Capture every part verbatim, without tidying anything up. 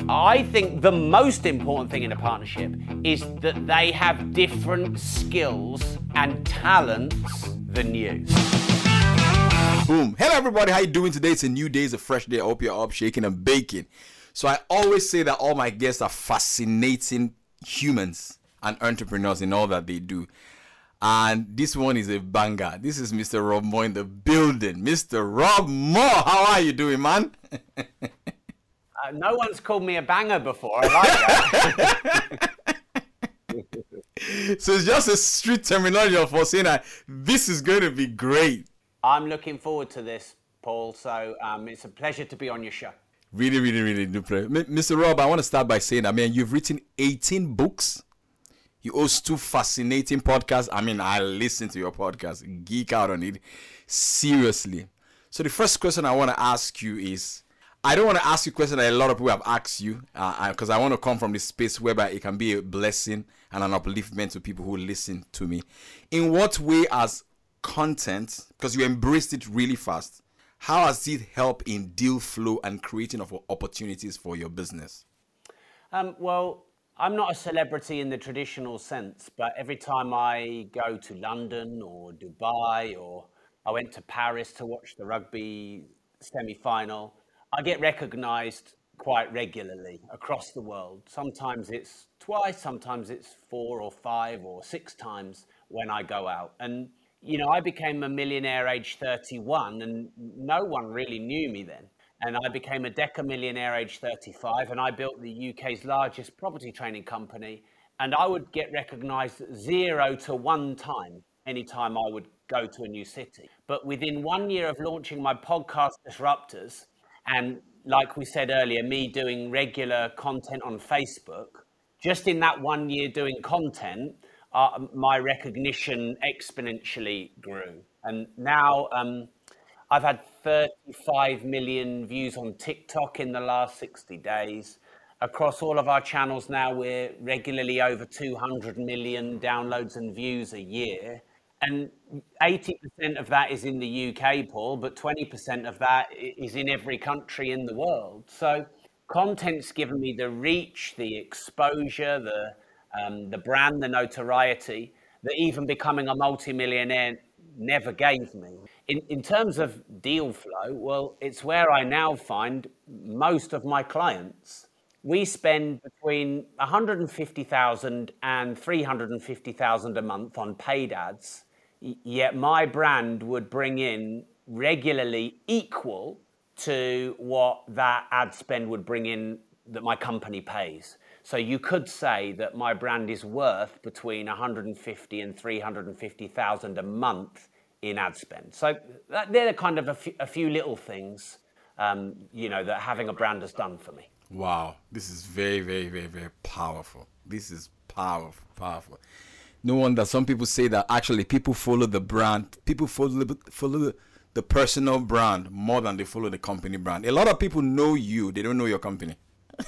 I think the most important thing in a partnership is that they have different skills and talents than you. Boom. Hello everybody, how you doing today? It's a new day, it's a fresh day. I hope you're up, shaking and baking. So I always say that all my guests are fascinating humans and entrepreneurs in all that they do. And this one is a banger. This is Mister Rob Moore in the building. Mister Rob Moore, how are you doing, man? Uh, no one's called me a banger before. I like that. So it's just a street terminology for saying that this is going to be great. I'm looking forward to this, Paul. So um, it's a pleasure to be on your show. Really, really, really do play. Mister Rob, I want to start by saying, I mean, you've written eighteen books. You host two fascinating podcasts. I mean, I listen to your podcast, geek out on it, seriously. So the first question I want to ask you is, I don't want to ask you a question that a lot of people have asked you, because uh, I want to come from this space whereby it can be a blessing and an upliftment to people who listen to me. In what way as content, because you embraced it really fast, how has it helped in deal flow and creating of opportunities for your business? Um, well, I'm not a celebrity in the traditional sense, but every time I go to London or Dubai, or I went to Paris to watch the rugby semi-final, I get recognized quite regularly across the world. Sometimes it's twice, sometimes it's four or five or six times when I go out. And, you know, I became a millionaire age thirty-one and no one really knew me then. And I became a deca millionaire age thirty-five, and I built the U K's largest property training company. And I would get recognized zero to one time anytime I would go to a new city. But within one year of launching my podcast Disruptors, and like we said earlier, me doing regular content on Facebook, just in that one year doing content, uh, my recognition exponentially grew. And now um, I've had thirty-five million views on TikTok in the last sixty days. Across all of our channels now, we're regularly over two hundred million downloads and views a year. And eighty percent of that is in the U K, Paul, but twenty percent of that is in every country in the world. So content's given me the reach, the exposure, the um, the brand, the notoriety that even becoming a multimillionaire never gave me. In, in terms of deal flow, well, it's where I now find most of my clients. We spend between one hundred fifty thousand and three hundred fifty thousand a month on paid ads. Yet my brand would bring in regularly equal to what that ad spend would bring in that my company pays. So you could say that my brand is worth between one hundred fifty and three hundred fifty thousand a month in ad spend. So that, they're kind of a few, a few little things, um, you know, that having a brand has done for me. Wow, this is very, very, very, very powerful. This is powerful, powerful. No wonder some people say that actually people follow the brand, people follow follow the, the personal brand more than they follow the company brand. A lot of people know you, they don't know your company.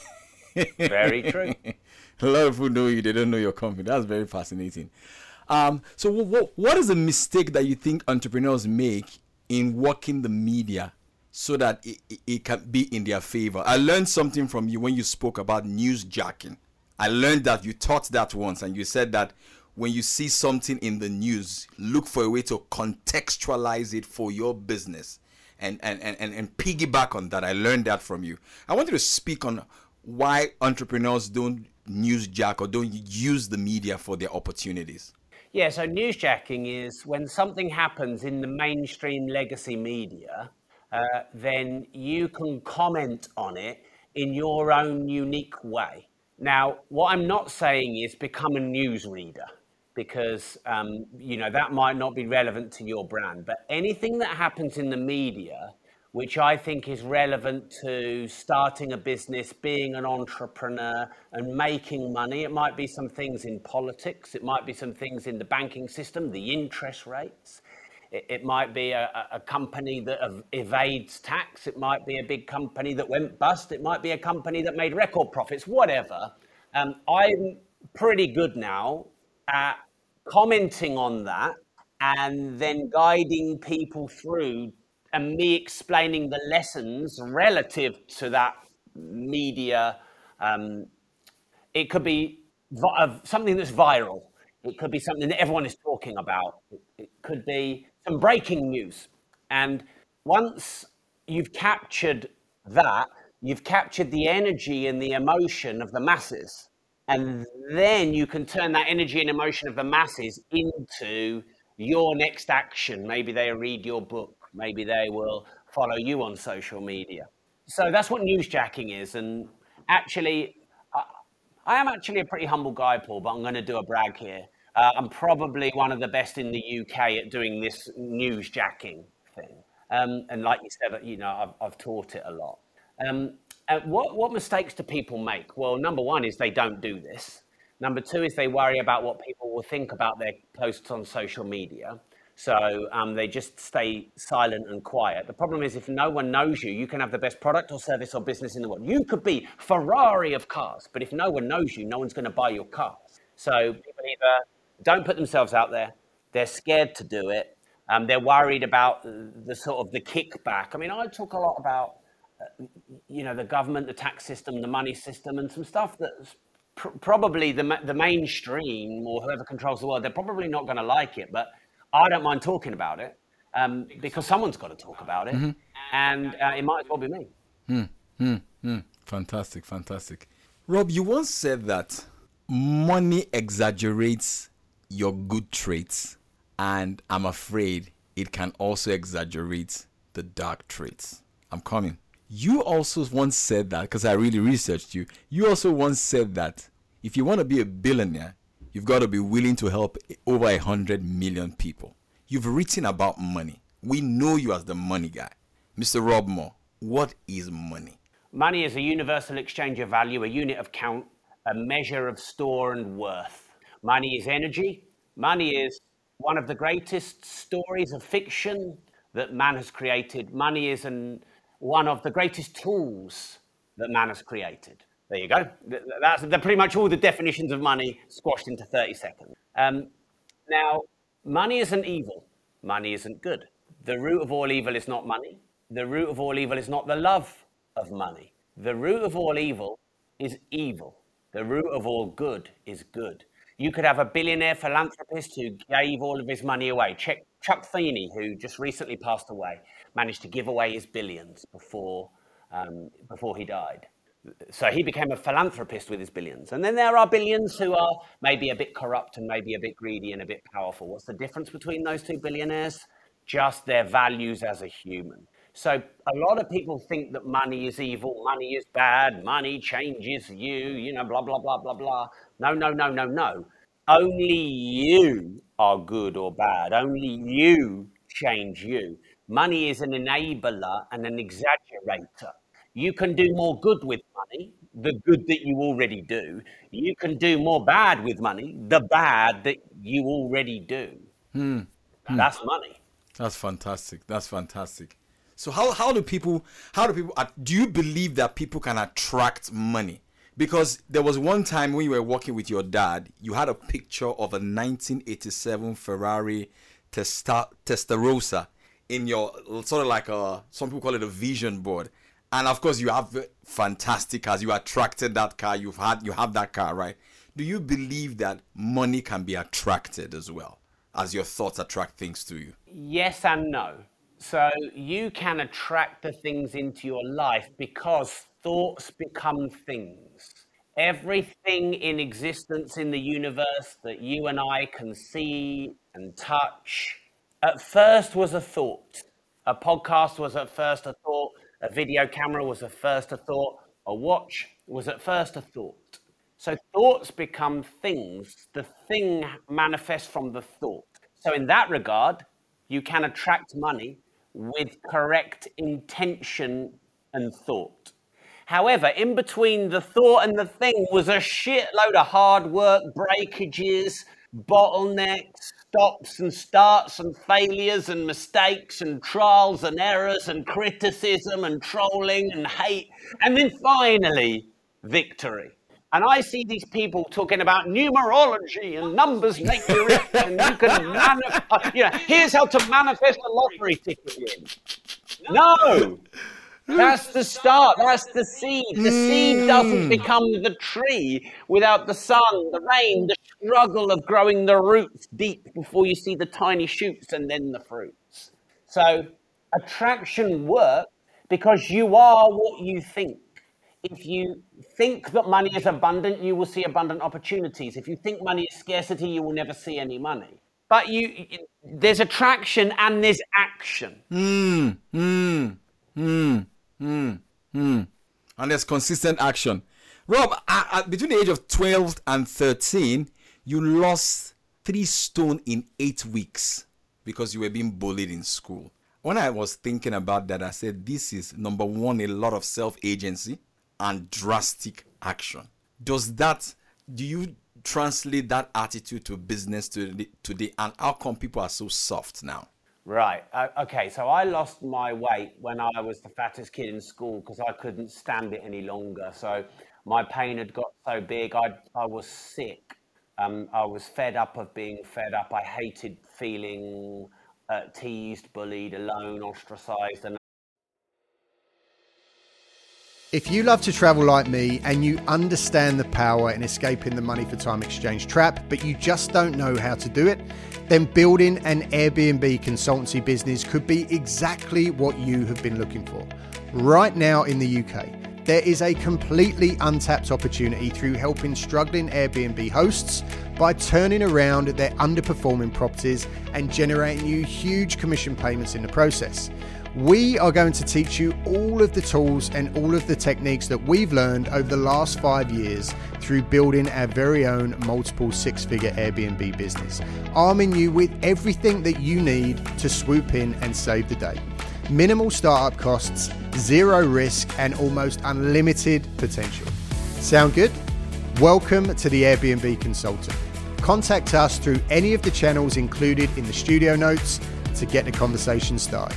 Very true. A lot of people know you, they don't know your company. That's very fascinating. Um, so what, what is the mistake that you think entrepreneurs make in working the media so that it, it, it can be in their favor? I learned something from you when you spoke about newsjacking. I learned that you taught that once, and you said that when you see something in the news, look for a way to contextualize it for your business and, and, and, and piggyback on that. I learned that from you. I want you to speak on why entrepreneurs don't newsjack or don't use the media for their opportunities. Yeah, so newsjacking is when something happens in the mainstream legacy media, uh, then you can comment on it in your own unique way. Now, what I'm not saying is become a newsreader, because um, you know that might not be relevant to your brand. But anything that happens in the media, which I think is relevant to starting a business, being an entrepreneur and making money. It might be some things in politics. It might be some things in the banking system, the interest rates. It, it might be a, a company that evades tax. It might be a big company that went bust. It might be a company that made record profits, whatever. Um, I'm pretty good now at commenting on that and then guiding people through and me explaining the lessons relative to that media Um, it could be vi- something that's viral. It could be something that everyone is talking about. It, it could be some breaking news. And once you've captured that, you've captured the energy and the emotion of the masses. And then you can turn that energy and emotion of the masses into your next action. Maybe they read your book. Maybe they will follow you on social media. So that's what newsjacking is. And actually, I, I am actually a pretty humble guy, Paul, but I'm going to do a brag here. Uh, I'm probably one of the best in the U K at doing this newsjacking thing. Um, and like you said, you know, I've, I've taught it a lot. Um, uh, what, what mistakes do people make? Well, number one is they don't do this. Number two is they worry about what people will think about their posts on social media. So um, they just stay silent and quiet. The problem is if no one knows you, you can have the best product or service or business in the world. You could be Ferrari of cars, but if no one knows you, no one's going to buy your cars. So people either don't put themselves out there, they're scared to do it, um, they're worried about the, the sort of the kickback. I mean, I talk a lot about, uh, you know, the government, the tax system, the money system, and some stuff that's pr- probably the, the mainstream or whoever controls the world, they're probably not going to like it, but I don't mind talking about it um, because someone's got to talk about it, mm-hmm. and uh, it might as well be me. Mm, mm, mm. Fantastic, fantastic. Rob, you once said that money exaggerates your good traits, and I'm afraid it can also exaggerate the dark traits. I'm coming. You also once said that, because I really researched you, you also once said that if you want to be a billionaire, you've got to be willing to help over a hundred million people. You've written about money. We know you as the money guy. Mister Rob Moore, what is money? Money is a universal exchange of value, a unit of count, a measure of store and worth. Money is energy. Money is one of the greatest stories of fiction that man has created. Money is an, one of the greatest tools that man has created. There you go. That's pretty much all the definitions of money squashed into thirty seconds. Um, now, money isn't evil. Money isn't good. The root of all evil is not money. The root of all evil is not the love of money. The root of all evil is evil. The root of all good is good. You could have a billionaire philanthropist who gave all of his money away. Check Chuck Feeney, who just recently passed away, managed to give away his billions before, um, before he died. So he became a philanthropist with his billions. And then there are billions who are maybe a bit corrupt and maybe a bit greedy and a bit powerful. What's the difference between those two billionaires? Just their values as a human. So a lot of people think that money is evil, money is bad, money changes you, you know, blah, blah, blah, blah, blah. No, no, no, no, no. Only you are good or bad. Only you change you. Money is an enabler and an exaggerator. You can do more good with money, the good that you already do. You can do more bad with money, the bad that you already do. Hmm. That's money. That's fantastic. That's fantastic. So how, how do people, how do people, do you believe that people can attract money? Because there was one time when you were working with your dad, you had a picture of a nineteen eighty-seven Ferrari Testa, Testarossa in your, sort of like a, some people call it a vision board. And of course you have fantastic cars. You attracted that car. You've had, you have that car, right? Do you believe that money can be attracted as well as your thoughts attract things to you? Yes and no. So you can attract the things into your life because thoughts become things. Everything in existence in the universe that you and I can see and touch, at first was a thought. A podcast was at first a thought. A video camera was at first a thought. A watch was at first a thought. So thoughts become things. The thing manifests from the thought. So in that regard, you can attract money with correct intention and thought. However, in between the thought and the thing was a shitload of hard work, breakages, bottlenecks, stops and starts and failures and mistakes and trials and errors and criticism and trolling and hate. And then finally, victory. And I see these people talking about numerology and numbers make you rich and you can manifest, you know, here's how to manifest a lottery ticket in. No, That's the start. That's the seed. The seed doesn't become the tree without the sun, the rain, the struggle of growing the roots deep before you see the tiny shoots and then the fruits. So attraction works because you are what you think. If you think that money is abundant, you will see abundant opportunities. If you think money is scarcity, you will never see any money. But you, there's attraction and there's action. Hmm. Hmm. Hmm. Hmm. Hmm. And there's consistent action. Rob, uh, uh, between the age of twelve and thirteen, you lost three stone in eight weeks because you were being bullied in school. When I was thinking about that, I said, this is, number one, a lot of self-agency and drastic action. Does that, do you translate that attitude to business today, and how come people are so soft now? Right. Uh, okay. So I lost my weight when I was the fattest kid in school because I couldn't stand it any longer. So my pain had got so big, I I was sick. Um, I was fed up of being fed up. I hated feeling uh, teased, bullied, alone, ostracized, and if you love to travel like me and you understand the power in escaping the money for time exchange trap, but you just don't know how to do it, then building an Airbnb consultancy business could be exactly what you have been looking for. Right now in the U K, there is a completely untapped opportunity through helping struggling Airbnb hosts by turning around their underperforming properties and generating you huge commission payments in the process. We are going to teach you all of the tools and all of the techniques that we've learned over the last five years through building our very own multiple six-figure Airbnb business, arming you with everything that you need to swoop in and save the day. Minimal startup costs, zero risk, and almost unlimited potential. Sound good? Welcome to the Airbnb Consultant. Contact us through any of the channels included in the studio notes to get the conversation started.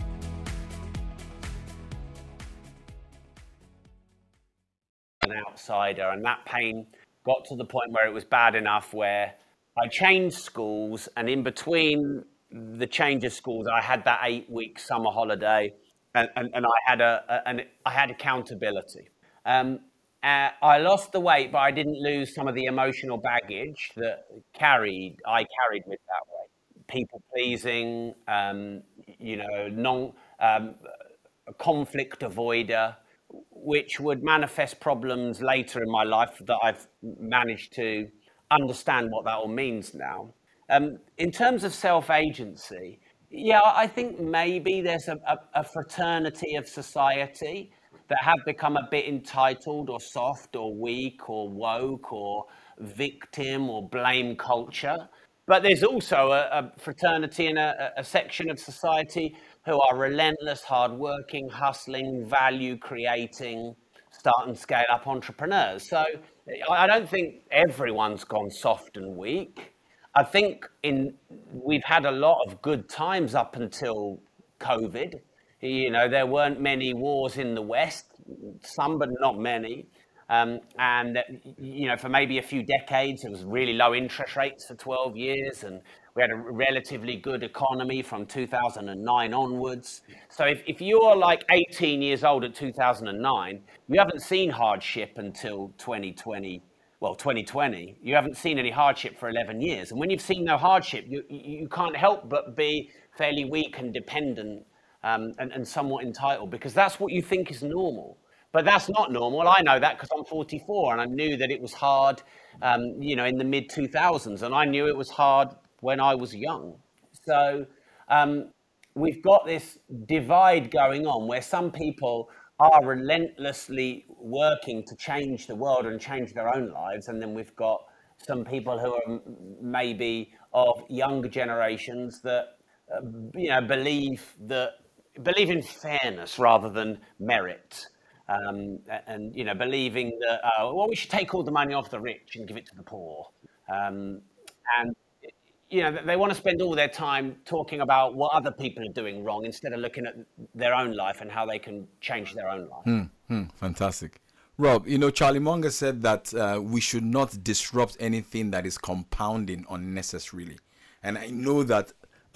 An outsider, and that pain got to the point where it was bad enough where I changed schools, and in between the change of schools I had that eight week summer holiday, and, and, and I had a, a an, I had accountability. Um, uh, I lost the weight, but I didn't lose some of the emotional baggage that carried I carried with that weight. People pleasing, um, you know, non um, a conflict avoider, which would manifest problems later in my life that I've managed to understand what that all means now. Um, in terms of self-agency, yeah, I think maybe there's a, a, a fraternity of society that have become a bit entitled or soft or weak or woke or victim or blame culture. But there's also a, a fraternity and a, a section of society who are relentless, hardworking, hustling, value creating, start and scale up entrepreneurs. So I don't think everyone's gone soft and weak. I think in we've had a lot of good times up until COVID. You know, there weren't many wars in the West, some but not many. Um, and, you know, for maybe a few decades, it was really low interest rates for twelve years, and we had a relatively good economy from two thousand nine onwards. So if, if you're like eighteen years old at two thousand nine, you haven't seen hardship until twenty twenty. Well, twenty twenty, you haven't seen any hardship for eleven years. And when you've seen no hardship, you, you can't help but be fairly weak and dependent um, and, and somewhat entitled, because that's what you think is normal. But that's not normal. I know that because I'm forty-four, and I knew that it was hard, um, you know, in the mid two thousands, and I knew it was hard when I was young. So um, we've got this divide going on where some people are relentlessly working to change the world and change their own lives, and then we've got some people who are maybe of younger generations that uh, you know believe that believe in fairness rather than merit. Um, and, you know, believing that, uh, well, we should take all the money off the rich and give it to the poor. Um, and, you know, they want to spend all their time talking about what other people are doing wrong instead of looking at their own life and how they can change their own life. Hmm, hmm, fantastic. Rob, you know, Charlie Munger said that uh, we should not disrupt anything that is compounding unnecessarily. And I know that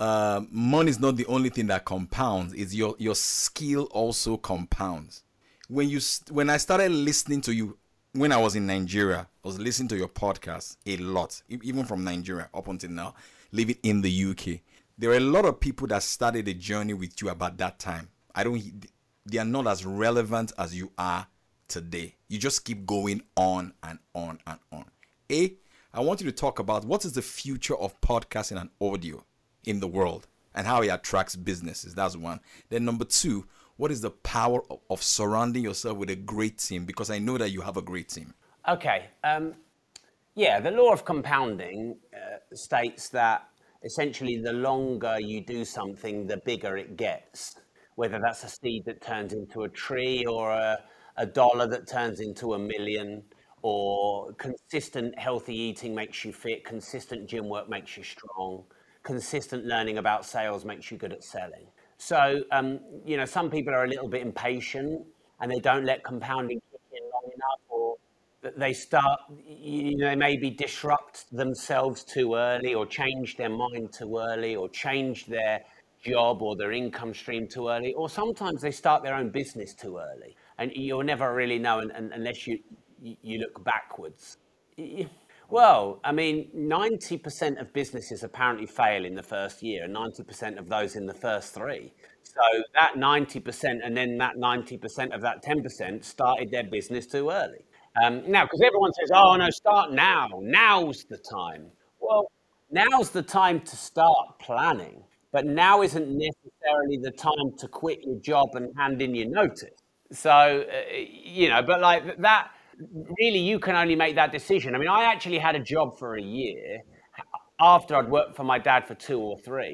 uh, money is not the only thing that compounds. It's your your skill also compounds. When you when I started listening to you when I was in Nigeria, I was listening to your podcast a lot, even from Nigeria up until now, living in the U K. There were a lot of people that started a journey with you about that time. I don't. They are not as relevant as you are today. You just keep going on and on and on. A, I want you to talk about what is the future of podcasting and audio in the world and how it attracts businesses. That's one. Then number two, what is the power of, of surrounding yourself with a great team? Because I know that you have a great team. Okay. Um, yeah, the law of compounding uh, states that essentially the longer you do something, the bigger it gets. Whether that's a seed that turns into a tree or a, a dollar that turns into a million, or consistent healthy eating makes you fit, consistent gym work makes you strong, consistent learning about sales makes you good at selling. So, um, you know, some people are a little bit impatient and they don't let compounding kick in long enough, or they start, you know, they maybe disrupt themselves too early, or change their mind too early, or change their job or their income stream too early, or sometimes they start their own business too early. And you'll never really know un- un- unless you, you look backwards. Well, I mean, ninety percent of businesses apparently fail in the first year, and ninety percent of those in the first three. So that ninety percent and then that ninety percent of that ten percent started their business too early. Um, now, because everyone says, oh, no, start now. Now's the time. Well, now's the time to start planning, but now isn't necessarily the time to quit your job and hand in your notice. So, uh, you know, but like that, really, you can only make that decision. I mean, I actually had a job for a year after I'd worked for my dad for two or three.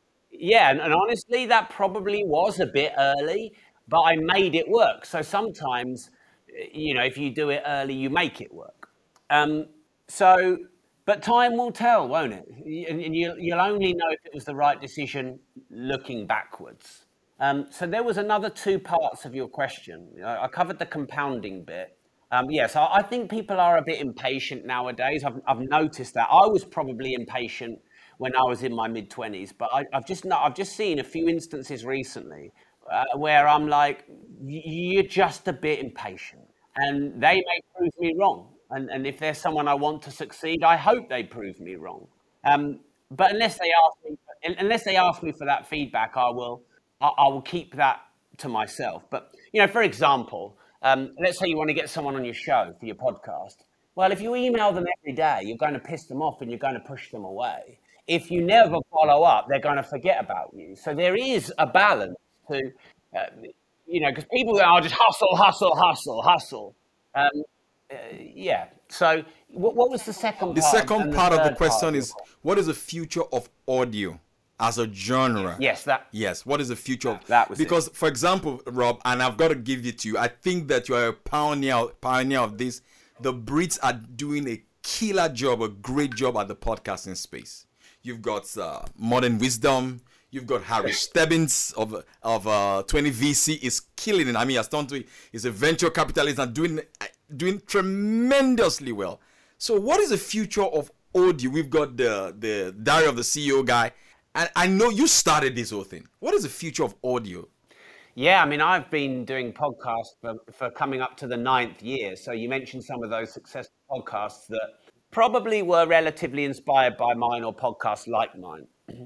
Yeah, and, and honestly, that probably was a bit early, but I made it work. So sometimes, you know, if you do it early, you make it work. Um, so, but time will tell, won't it? And, and you, you'll only know if it was the right decision looking backwards. Um, so there was another two parts of your question. I, I covered the compounding bit. Um, yes, I, I think people are a bit impatient nowadays. I've, I've noticed that. I was probably impatient when I was in my mid twenties, but I, I've just not, I've just seen a few instances recently uh, where I'm like, you're just a bit impatient, and they may prove me wrong. And, and if there's someone I want to succeed, I hope they prove me wrong. Um, but unless they ask me, unless they ask me for that feedback, I will, I, I will keep that to myself. But you know, for example. Um, let's say you want to get someone on your show for your podcast. Well, if you email them every day, you're going to piss them off and you're going to push them away. If you never follow up, they're going to forget about you. So there is a balance to, uh, you know, because people are just hustle, hustle, hustle, hustle. Um, uh, yeah. So what, what was the second the part? The second part of the question part of is, what is the future of audio as a genre? Yes, that. Yes, what is the future of that? Was because, it. For example, Rob, and I've got to give it to you. I think that you are a pioneer, pioneer of this. The Brits are doing a killer job, a great job at the podcasting space. You've got uh, Modern Wisdom. You've got Harry Stebbins of of uh, twenty V C is killing it. I mean, Astonto is a venture capitalist and doing doing tremendously well. So, what is the future of audio? We've got the the Diary of the C E O guy. And I know you started this whole thing. What is the future of audio? Yeah, I mean, I've been doing podcasts for, for coming up to the ninth year. So you mentioned some of those successful podcasts that probably were relatively inspired by mine or podcasts like mine.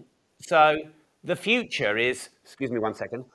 So the future is, excuse me one second.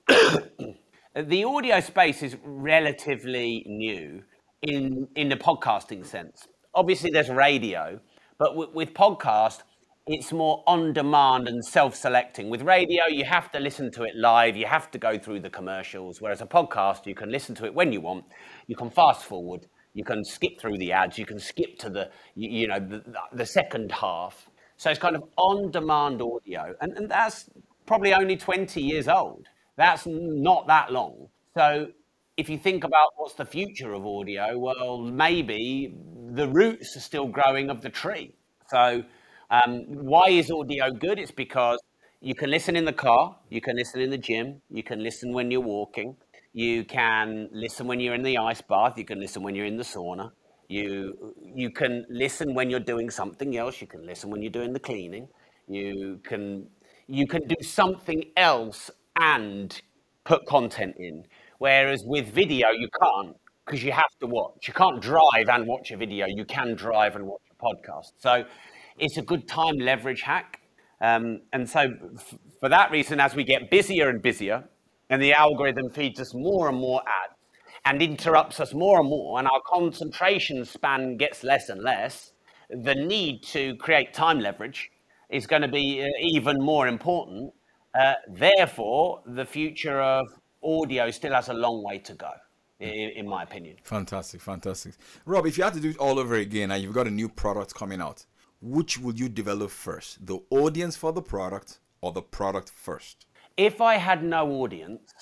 The audio space is relatively new in, in the podcasting sense. Obviously, there's radio, but w- with podcast, it's more on demand and self-selecting. With radio, you have to listen to it live. You have to go through the commercials. Whereas a podcast, you can listen to it when you want. You can fast forward. You can skip through the ads. You can skip to the, you, you know, the, the second half. So it's kind of on-demand audio. And, and that's probably only twenty years old. That's not that long. So if you think about what's the future of audio, well, maybe the roots are still growing of the tree. So Um, why is audio good? It's because you can listen in the car, you can listen in the gym, you can listen when you're walking, you can listen when you're in the ice bath, you can listen when you're in the sauna, you you can listen when you're doing something else, you can listen when you're doing the cleaning, you can you can do something else and put content in. Whereas with video, you can't, because you have to watch. You can't drive and watch a video. You can drive and watch a podcast. So it's a good time leverage hack. Um, and so f- for that reason, as we get busier and busier, and the algorithm feeds us more and more ads and interrupts us more and more, and our concentration span gets less and less, the need to create time leverage is going to be uh, even more important. Uh, therefore, the future of audio still has a long way to go, in, in my opinion. Fantastic, fantastic. Rob, if you had to do it all over again and you've got a new product coming out, which will you develop first? The audience for the product or the product first? If I had no audience,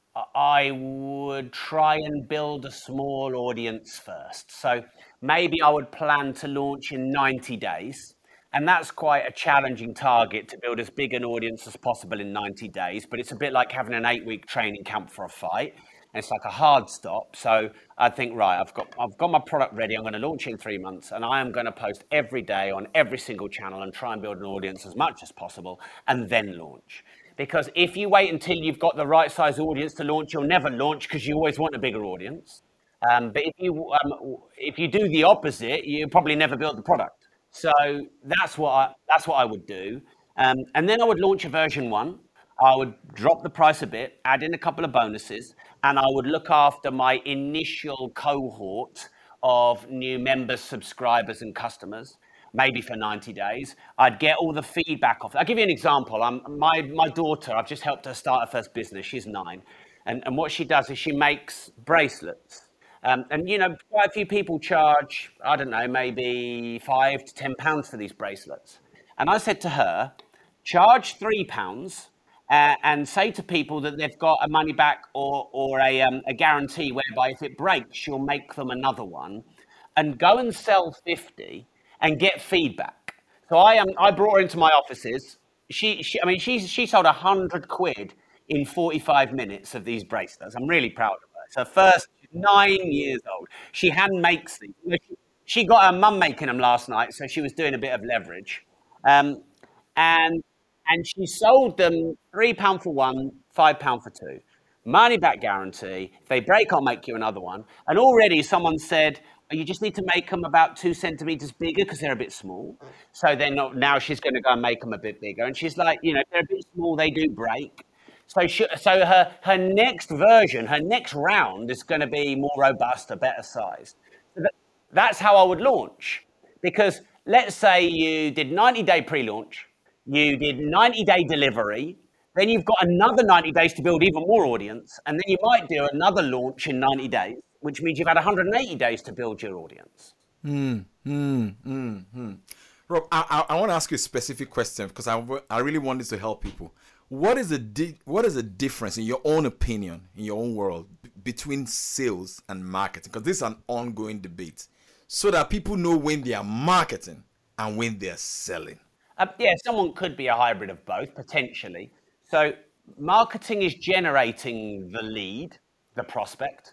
I would try and build a small audience first. So maybe I would plan to launch in ninety days. And that's quite a challenging target, to build as big an audience as possible in ninety days. But it's a bit like having an eight-week training camp for a fight. And it's like a hard stop. So I think, right, I've got I've got my product ready. I'm going to launch in three months. And I am going to post every day on every single channel and try and build an audience as much as possible and then launch. Because if you wait until you've got the right size audience to launch, you'll never launch, because you always want a bigger audience. Um, but if you um, if you do the opposite, you probably never build the product. So that's what I, that's what I would do. Um, and then I would launch a version one. I would drop the price a bit, add in a couple of bonuses, and I would look after my initial cohort of new members, subscribers, and customers, maybe for ninety days. I'd get all the feedback off. I'll give you an example. Um, my, my daughter, I've just helped her start her first business. She's nine. And, and what she does is she makes bracelets. Um, and, you know, quite a few people charge, I don't know, maybe five to ten pounds for these bracelets. And I said to her, charge three pounds uh, and say to people that they've got a money back or, or a, um, a guarantee whereby if it breaks, you'll make them another one, and go and sell fifty and get feedback. So I um, I brought her into my offices. She, she I mean, she's, she sold a hundred quid in forty-five minutes of these bracelets. I'm really proud of her. It's her first, nine years old. She hand makes these. She got her mum making them last night, so she was doing a bit of leverage. Um, and and she sold them three pounds for one, five pounds for two. Money back guarantee. If they break, I'll make you another one. And already someone said, you just need to make them about two centimeters bigger because they're a bit small. So then now she's going to go and make them a bit bigger. And she's like, you know, they're a bit small, they do break. So she, so her, her next version, her next round is going to be more robust, a better size. So that, that's how I would launch. Because let's say you did ninety day pre-launch, you did ninety day delivery, then you've got another ninety days to build even more audience. And then you might do another launch in ninety days, which means you've had one hundred eighty days to build your audience. Hmm, hmm, hmm, hmm. Rob, I, I, I want to ask you a specific question because I, I really want this to help people. What is the di- what is the difference, in your own opinion, in your own world, b- between sales and marketing? Because this is an ongoing debate, so that people know when they are marketing and when they are selling. Uh, yeah, someone could be a hybrid of both, potentially. So marketing is generating the lead, the prospect,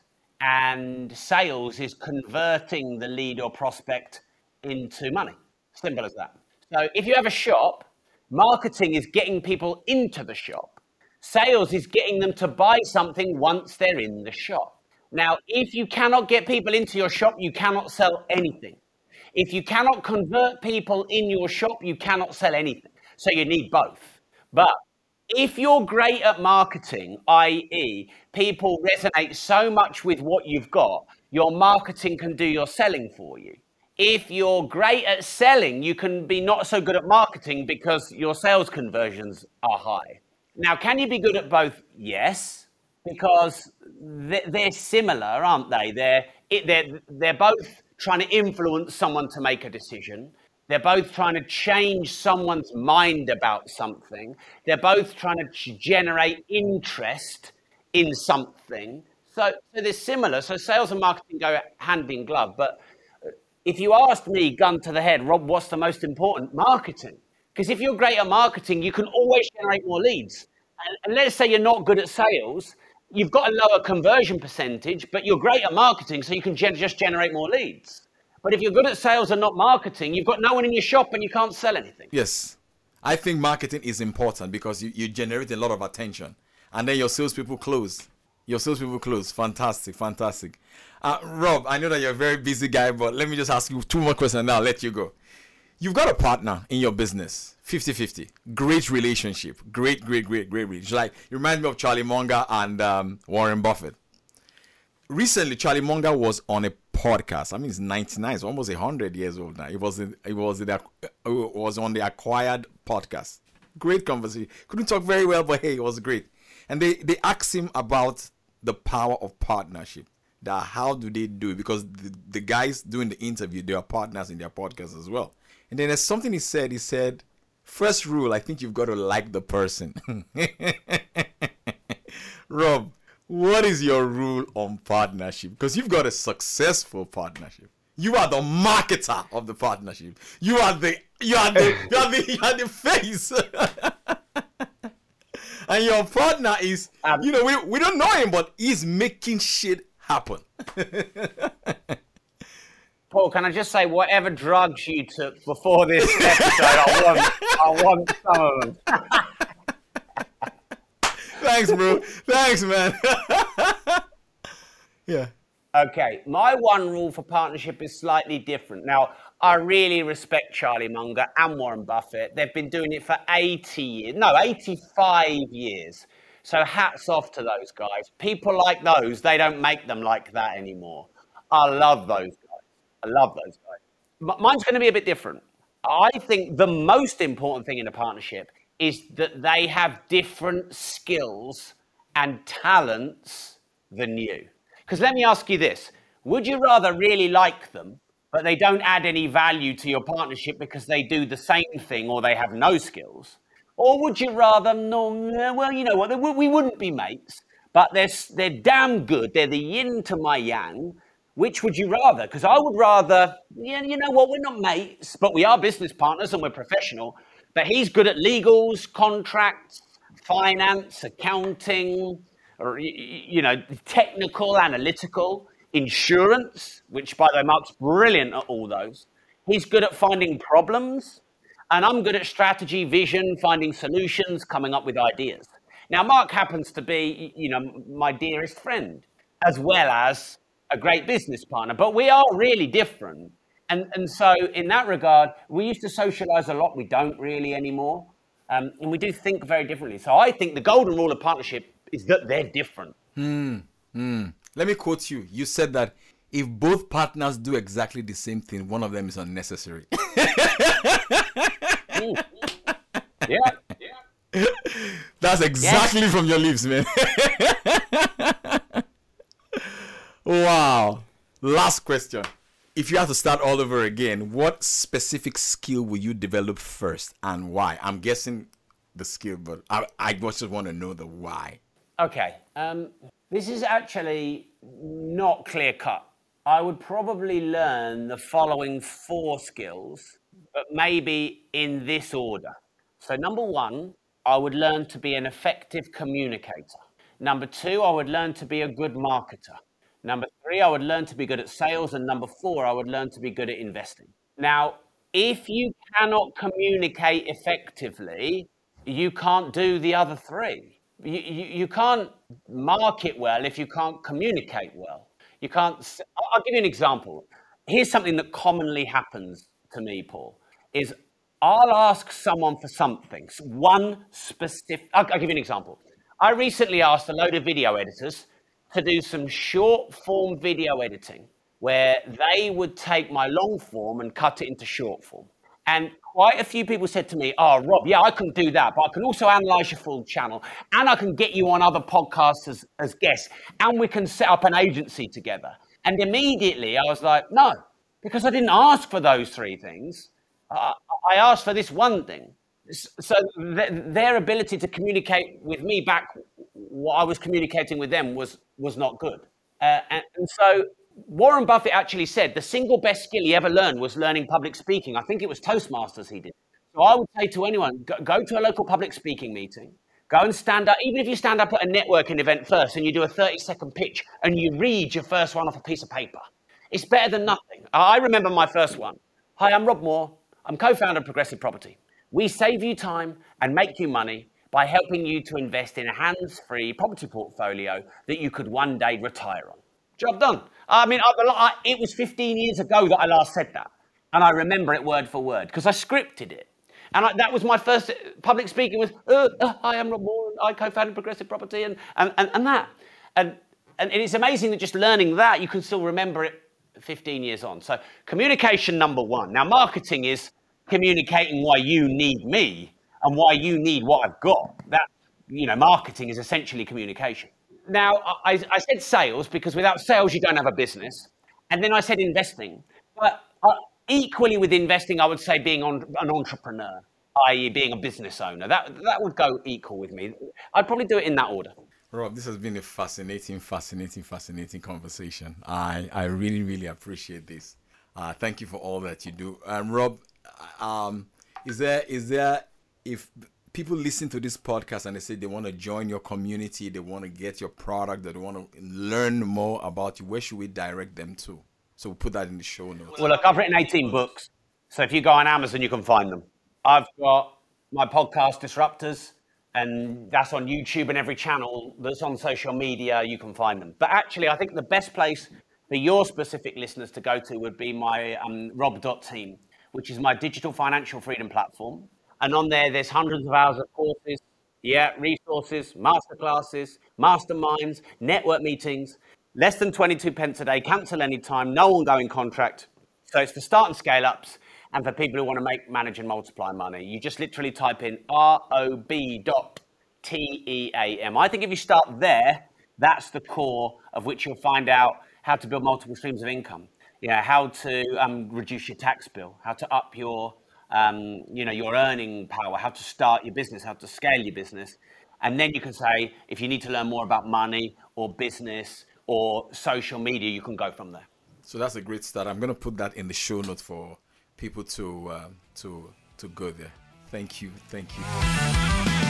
and sales is converting the lead or prospect into money. Simple as that. So if you have a shop, marketing is getting people into the shop. Sales is getting them to buy something once they're in the shop. Now, if you cannot get people into your shop, you cannot sell anything. If you cannot convert people in your shop, you cannot sell anything. So you need both. But if you're great at marketing, that is, people resonate so much with what you've got, your marketing can do your selling for you. If you're great at selling, you can be not so good at marketing because your sales conversions are high. Now, can you be good at both? Yes, because they're similar, aren't they? They're, they're, they're both trying to influence someone to make a decision. They're both trying to change someone's mind about something. They're both trying to generate interest in something. So, so they're similar. So sales and marketing go hand in glove. But if you asked me, gun to the head, Rob, what's the most important? Marketing. Because if you're great at marketing, you can always generate more leads. And, and let's say you're not good at sales, you've got a lower conversion percentage, but you're great at marketing, so you can gen- just generate more leads. But if you're good at sales and not marketing, you've got no one in your shop and you can't sell anything. Yes. I think marketing is important because you, you generate a lot of attention, and then your salespeople close. Your salespeople close. Fantastic, fantastic. Uh, Rob, I know that you're a very busy guy, but let me just ask you two more questions and then I'll let you go. You've got a partner in your business, fifty-fifty. Great relationship. Great, great, great, great relationship. Like, you remind me of Charlie Munger and um, Warren Buffett. Recently, Charlie Munger was on a podcast. I mean, it's ninety-nine. It's almost one hundred years old now. It was, in, it was, in, it was on the Acquired podcast. Great conversation. Couldn't talk very well, but hey, it was great. And they, they asked him about the power of partnership. That how do they do it? Because the, the guys doing the interview, they are partners in their podcast as well. And then there's something he said. He said, first rule, I think you've got to like the person. Rob, what is your rule on partnership? Because you've got a successful partnership. You are the marketer of the partnership. You are the you are the you are the, you are the face. And your partner is, um, you know, we, we don't know him, but he's making shit happen. Paul, can I just say, whatever drugs you took before this episode, I want, I want some of them. Thanks, bro. Thanks, man. Yeah. Okay, my one rule for partnership is slightly different. Now, I really respect Charlie Munger and Warren Buffett. They've been doing it for eighty years, no, eighty-five years. So hats off to those guys. People like those, they don't make them like that anymore. I love those guys. I love those guys. Mine's going to be a bit different. I think the most important thing in a partnership is that they have different skills and talents than you. Because let me ask you this. Would you rather really like them, but they don't add any value to your partnership because they do the same thing or they have no skills? Or would you rather, no, well, you know what, we wouldn't be mates, but they're, they're damn good. They're the yin to my yang. Which would you rather? Because I would rather, yeah, you know what, we're not mates, but we are business partners and we're professional. But he's good at legals, contracts, finance, accounting, or, you know, technical, analytical, insurance, which, by the way, Mark's brilliant at all those. He's good at finding problems. And I'm good at strategy, vision, finding solutions, coming up with ideas. Now, Mark happens to be, you know, my dearest friend, as well as a great business partner. But we are really different. And, and so in that regard, we used to socialize a lot. We don't really anymore. Um, and we do think very differently. So I think the golden rule of partnership is that they're different. Hmm. Hmm. Let me quote you. You said that if both partners do exactly the same thing, one of them is unnecessary. Yeah. Yeah. That's exactly yes. from your lips, man. Wow. Last question. If you have to start all over again, what specific skill will you develop first and why? I'm guessing the skill, but I, I just want to know the why. Okay. Um, this is actually not clear cut. I would probably learn the following four skills, but maybe in this order. So number one, I would learn to be an effective communicator. Number two, I would learn to be a good marketer. Number three, I would learn to be good at sales. And number four, I would learn to be good at investing. Now, if you cannot communicate effectively, you can't do the other three. You, you, you can't market well if you can't communicate well. You can't. I'll give you an example. Here's something that commonly happens to me, Paul, is I'll ask someone for something, one specific, I'll, I'll give you an example. I recently asked a load of video editors to do some short form video editing where they would take my long form and cut it into short form. And quite a few people said to me, oh, Rob, yeah, I can do that, but I can also analyze your full channel and I can get you on other podcasts as, as guests and we can set up an agency together. And immediately I was like, no, because I didn't ask for those three things. Uh, I asked for this one thing. So th- their ability to communicate with me back what I was communicating with them was, was not good. Uh, and, and so Warren Buffett actually said the single best skill he ever learned was learning public speaking. I think it was Toastmasters he did. So I would say to anyone, go, go to a local public speaking meeting, go and stand up, even if you stand up at a networking event first and you do a thirty second pitch and you read your first one off a piece of paper. It's better than nothing. I remember my first one. Hi, I'm Rob Moore. I'm co-founder of Progressive Property. We save you time and make you money by helping you to invest in a hands-free property portfolio that you could one day retire on. Job done. I mean, I, I, it was fifteen years ago that I last said that. And I remember it word for word because I scripted it. And I, that was my first public speaking was, uh, uh, hi, I'm Rob Moore, and I co-founded Progressive Property and, and, and, and that. And, and it's amazing that just learning that, you can still remember it fifteen years on. So communication number one. Now, marketing is communicating why you need me and why you need what I've got. That, you know, marketing is essentially communication. Now, I, I said sales because without sales, you don't have a business. And then I said investing. But uh, equally with investing, I would say being on, an entrepreneur, that is being a business owner. That, that would go equal with me. I'd probably do it in that order. Rob, this has been a fascinating, fascinating, fascinating conversation. I, I really, really appreciate this. Uh, thank you for all that you do. Um, Rob, um, is there, is there, if people listen to this podcast and they say they want to join your community, they want to get your product, they want to learn more about you, where should we direct them to? So we'll put that in the show notes. Well, look, I've written eighteen books. So if you go on Amazon, you can find them. I've got my podcast, Disruptors, and that's on YouTube and every channel that's on social media, you can find them. But actually, I think the best place for your specific listeners to go to would be my um, rob dot team, which is my digital financial freedom platform. And on there, there's hundreds of hours of courses, yeah, resources, masterclasses, masterminds, network meetings, less than twenty-two pence a day, cancel anytime, no ongoing contract. So it's for start and scale ups and for people who want to make, manage and multiply money. You just literally type in R O B dot T E A M. I think if you start there, that's the core of which you'll find out how to build multiple streams of income. You know, how to um, reduce your tax bill, how to up your Um, you know, your earning power, how to start your business, how to scale your business. And then you can say, if you need to learn more about money or business or social media, you can go from there. So that's a great start. I'm going to put that in the show notes for people to, uh, to, to go there. Thank you. Thank you.